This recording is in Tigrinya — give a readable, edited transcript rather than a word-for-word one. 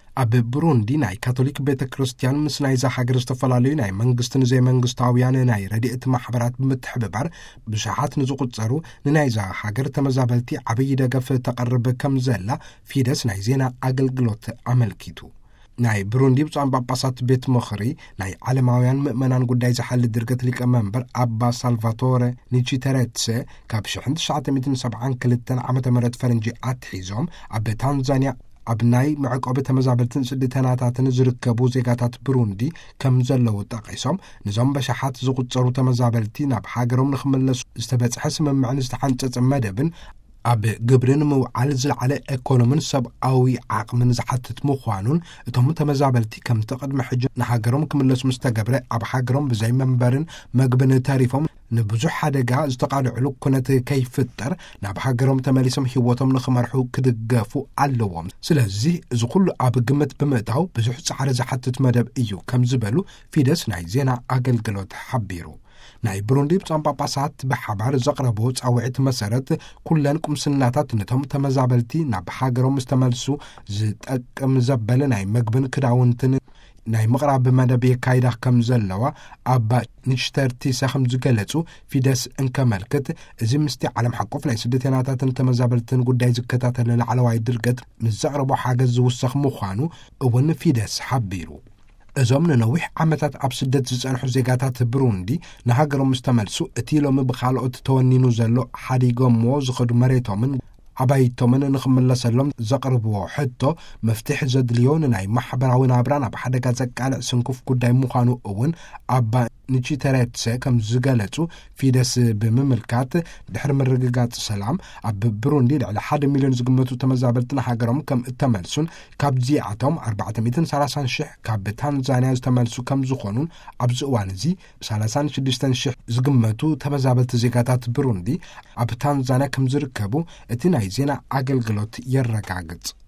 ኣብ ብሩንዲ ናይ ካቶሊክ ቤተ ክርስቲያን ምስ ናይዛ ሃገር ዝተፈላለዩ ናይ መንግስትን ዘይመንግስታውያን ናይ ረድኤት ማሕበራት ብምትሕብባር ብሽሓት ንዝቁፀሩ ንናይዛ ሃገር ተመዛበልቲ ዓብይ ደገፍ ተቐርብ ከም ዘላ ፊደስ ናይ ዜና ኣገልግሎት ኣመልኪቱ። ናይ ብሩንዲ ብፁዓን ጳጳሳት ቤት ምኽሪ ናይ ዓለማውያን ምእመናን ጉዳይ ዝሓሊ ድርገት ሊቀመንበር ኣባ ሳልቫቶሬ ኒቺተሬትሴ ካብ 1972 ዓመተ ምህረት ፈረንጂ ኣትሒዞም ኣብ ታንዛንያ ኣብ ናይ መዕቆቢ ተመዛበልትን ስደተኛታትን ዝርከቡ ዜጋታት ብሩንዲ ከም ዘለዉ ጠቂሶም ንዞም በሽሓት ዝቁፀሩ ተመዛበልቲ ናብ ሃገሮም ንኽምለሱ ዝተበፅሐ ስምምዕን ዝተሓንፀፀ መደብን ኣብ ግብርን ምውዓል ዝለዓለ ኢኮኖሚን ሰብኣዊ ዓቕምን ዝሓትት ምዃኑን እቶም ተመዛበልቲ ከም ተቐድመ ሕጂ ንሃገሮም ክምለሱ ምስ ተገብረ ኣብ ሃገሮም ብዘይ መንበርን መግብን ተሪፎም ንብዙሕ ሓደጋ ዝተቃልዕሉ ኩነት ከይፍጠር ናብ ሃገሮም ተመሊሶም ህይወቶም ንኽመርሑ ክድገፉ ኣለዎም። ስለዚ እዚ ኩሉ ኣብ ግምት ብምእታው ብዙሕ ፃዕሪ ዝሓትት መደብ እዩ ከም ዝበሉ ፊደስ ናይ ዜና ኣገልግሎት ሓቢሩ። ናይ ብሩንዲ ብፁዓን ጳጳሳት ብሓባር ዘቕረቦ ጻውዒት መሰረት ኩለን ቁምስናታት ነቶም ተመዛበልቲ ናብ ሃገሮም ዝተመልሱ ዝጠቅም ዘበለ ናይ መግብን ክዳውንትን ናይ ምቕራብ መደብ የካይዳ ከም ዘለዋ ኣባ ኒሽተርቲሳ ከም ዝገለጹ ፊደስ እንከመልክት እዚ ምስቲ ዓለም ሓቆፍ ናይ ስደተኛታትን ተመዛበልትን ጉዳይ ዝከታተል ላዕለዋይ ድርገት ምስ ዘቕረቦ ሓገዝ ዝውሰኽ ምዃኑ እውን ፊደስ ሓቢሩ። እዞም ንነዊሕ ዓመታት ኣብ ስደት ዝጸንሑ ዜጋታት ብሩንዲ ንሃገሮም ዝተመልሱ እቲ ሎሚ ብኻልኦት ተወኒኑ ዘሎ ሓዲጎምዎ ዝኸዱ መሬቶምን ኣባይቶምን ንኽምለሰሎም ዘቕርብዎ ሕቶ መፍትሒ ዘድልዮ ንናይ ማሕበራዊ ናብራ ናብ ሓደጋ ዘቃልዕ ስንኩፍ ጉዳይ ምዃኑ እውን ኣባ ኒቺተሬትሴ ከም ዝገለጹ ፊደስ ብምምልካት ድሕሪ ምርግጋጽ ሰላም ኣብ ብሩንዲ ልዕሊ 1 ሚልዮን ዝግመቱ ተመዛበልቲ ንሃገሮም ከም እተመልሱን ካብዚኣቶም 430,000 ካብ ታንዛንያ ዝተመልሱ ከም ዝኾኑን ኣብዚ እዋን እዚ 36,000 ዝግመቱ ተመዛበልቲ ዜጋታት ብሩንዲ ኣብ ታንዛንያ ከም ዝርከቡ እቲ ናይ ዜና ኣገልግሎት የረጋግጽ።